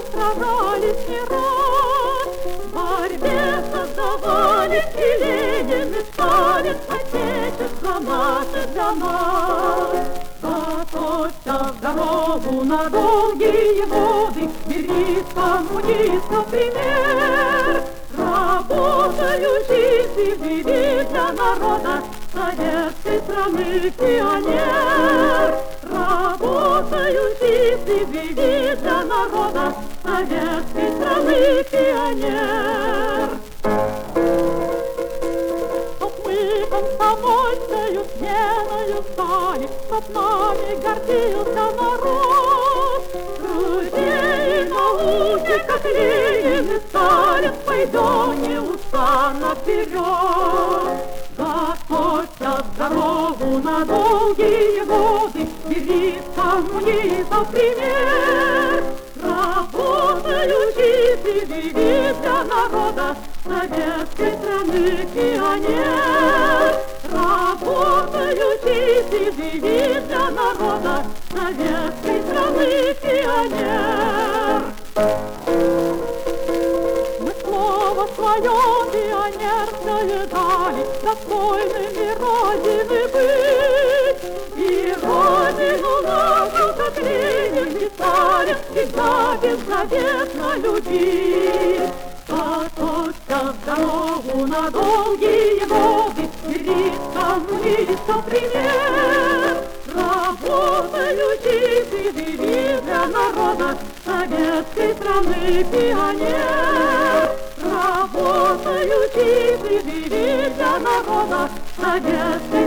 сражались не раз, в борьбе создавали и Ленин, и Сталин, Отечество наше для нас. Готовься в дорогу на долгие годы, бери коммунистов пример. Работающий живи для народа, советской страны пионер. Работающий живи для народа, советской страны пионер. Чтоб мы комсомольцею сменою стали, чтоб нами гордился народ. Друзей и науки, как Ленин и Сталин, пойдем неустанно вперед. Готовься в дорогу на долгие годы, бери коммунистов пример. Работающий живи для народа, советской страны пионер. Работающий живи для народа, советской страны пионер. Мы слово свое пионерское дали, достойными Родины быть. И Родину нашу, как Ленин и Сталин, всегда беззаветно любить. Готовься в дорогу на долгие годы, бери коммунистов пример. Работающий живи для народа, советской страны пионер. Работающий живи для народа, советской